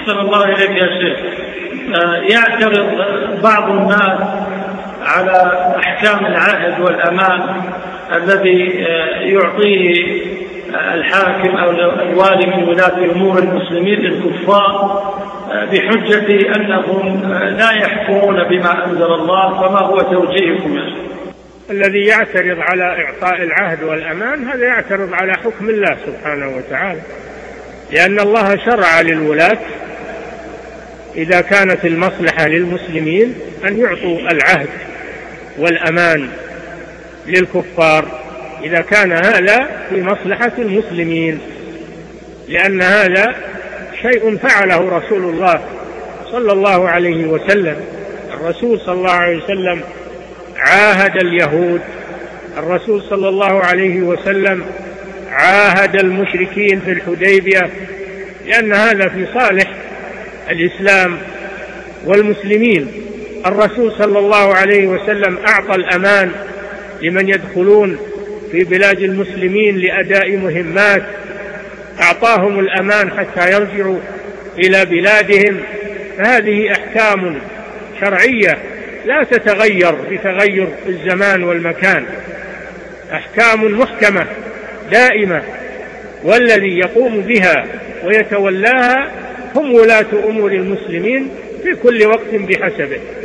أحسن الله إليك يا شيخ. يعترض بعض الناس على أحكام العهد والأمان الذي يعطيه الحاكم أو الوالي من ولاة أمور المسلمين للكفار بحجة أنهم لا يحكمون بما أنزل الله، فما هو توجيهكم يا شيخ؟ الذي يعترض على إعطاء العهد والأمان هذا يعترض على حكم الله سبحانه وتعالى، لأن الله شرع للولاة إذا كانت المصلحة للمسلمين أن يعطوا العهد والأمان للكفار إذا كان هذا في مصلحة المسلمين، لأن هذا شيء فعله رسول الله صلى الله عليه وسلم. الرسول صلى الله عليه وسلم عاهد اليهود، الرسول صلى الله عليه وسلم عاهد المشركين في الحديبية، لأن هذا في صالح الإسلام والمسلمين. الرسول صلى الله عليه وسلم أعطى الأمان لمن يدخلون في بلاد المسلمين لأداء مهمات، أعطاهم الأمان حتى يرجعوا إلى بلادهم. فهذه أحكام شرعية لا تتغير بتغير الزمان والمكان، أحكام محكمة دائمة، والذي يقوم بها ويتولاها هم ولاة أمور المسلمين في كل وقت بحسبه.